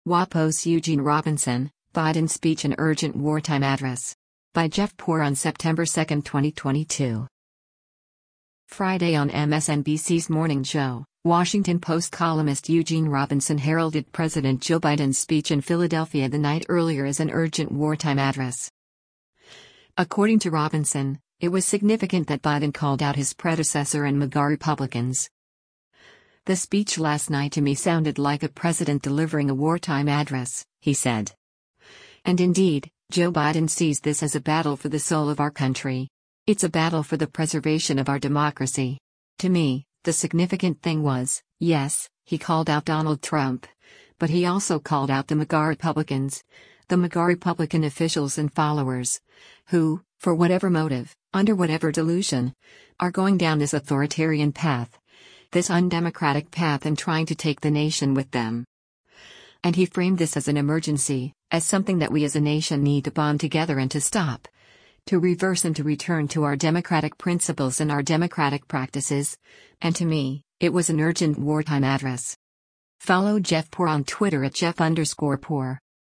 WAPO's Eugene Robinson, Biden Speech and Urgent Wartime Address. By Jeff Poor on September 2, 2022. Friday on MSNBC's Morning Joe, Washington Post columnist Eugene Robinson heralded President Joe Biden's speech in Philadelphia the night earlier as an urgent wartime address. According to Robinson, it was significant that Biden called out his predecessor and MAGA Republicans. "The speech last night to me sounded like a president delivering a wartime address," he said. And indeed, Joe Biden sees this as a battle for the soul of our country. It's a battle for the preservation of our democracy. To me, the significant thing was, yes, he called out Donald Trump, but he also called out the MAGA Republicans, the MAGA Republican officials and followers, who, for whatever motive, under whatever delusion, are going down this authoritarian path, this undemocratic path, and trying to take the nation with them. And he framed this as an emergency, as something that we as a nation need to bond together and to stop, to reverse and to return to our democratic principles and our democratic practices, and to me, it was an urgent wartime address. Follow Jeff Poor on Twitter at Jeff_Poor.